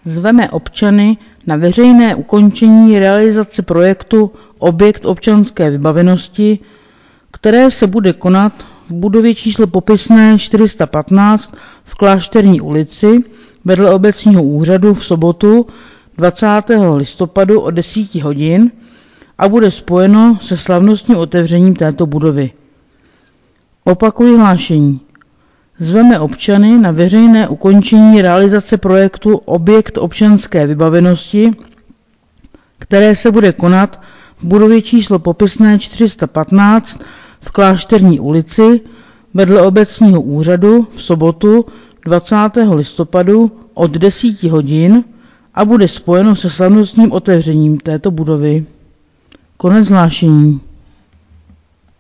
Zveme občany na veřejné ukončení realizace projektu Objekt občanské vybavenosti, které se bude konat v budově číslo popisné 415 v Klášterní ulici vedle obecního úřadu v sobotu 20. listopadu od 10 hodin a bude spojeno se slavnostním otevřením této budovy. Opakuji hlášení. Zveme občany na veřejné ukončení realizace projektu Objekt občanské vybavenosti, které se bude konat v budově číslo popisné 415 v Klášterní ulici vedle obecního úřadu v sobotu 20. listopadu od 10 hodin a bude spojeno se slavnostním otevřením této budovy. Konec hlášení.